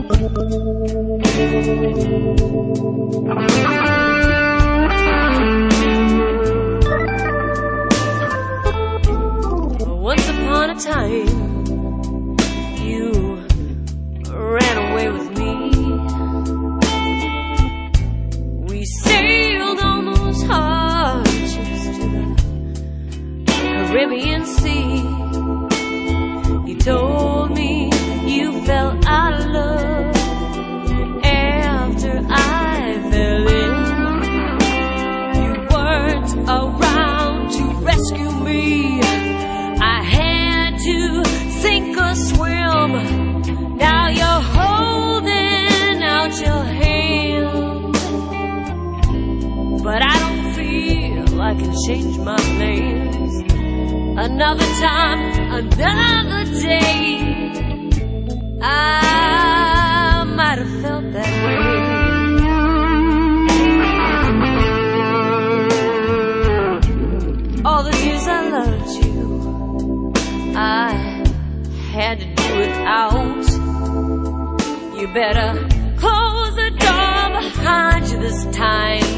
Once upon a time, you ran away with me. We sailed on those hardships to the Caribbean Sea. You told me you fell out of love after I fell in. You weren't around to rescue me. I had to sink or swim. Now you're holding out your hand, but I don't feel I can change my plans. Another time, another day, I might have felt that way. All the years I loved you, I had to do without. You better close the door behind you this time.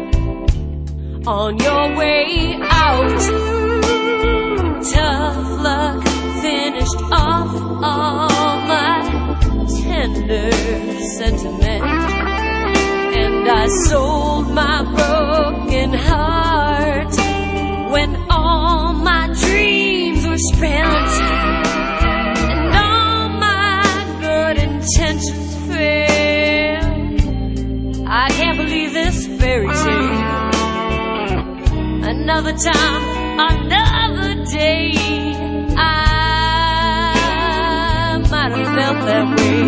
On your way out, tough luck finished off all my tender sentiment, and I sold my broken heart when all my dreams were spent and all my good intentions failed. I can't believe this fairy tale. Another time, another day, I might have felt that way.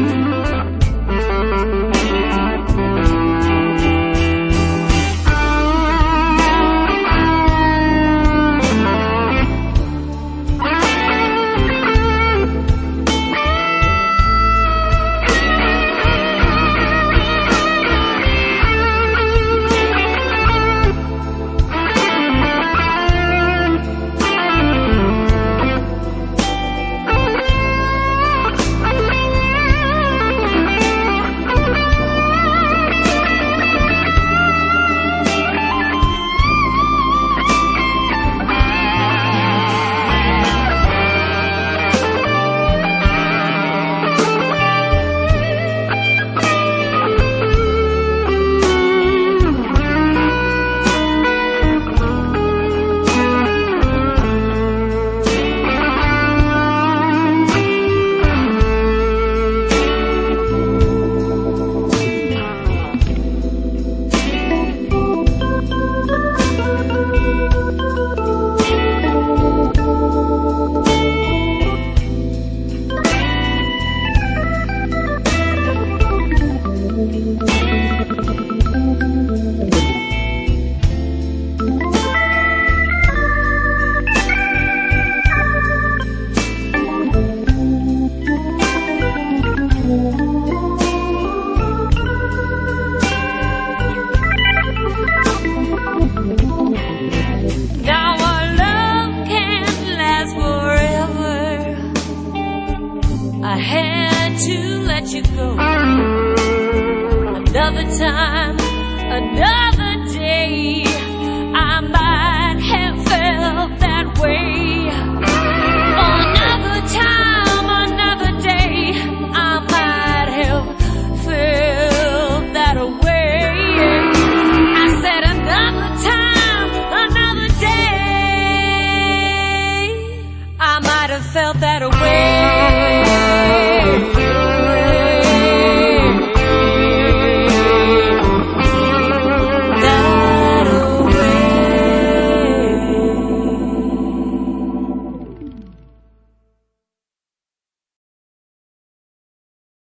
I had to let you go. Another time, another day, I might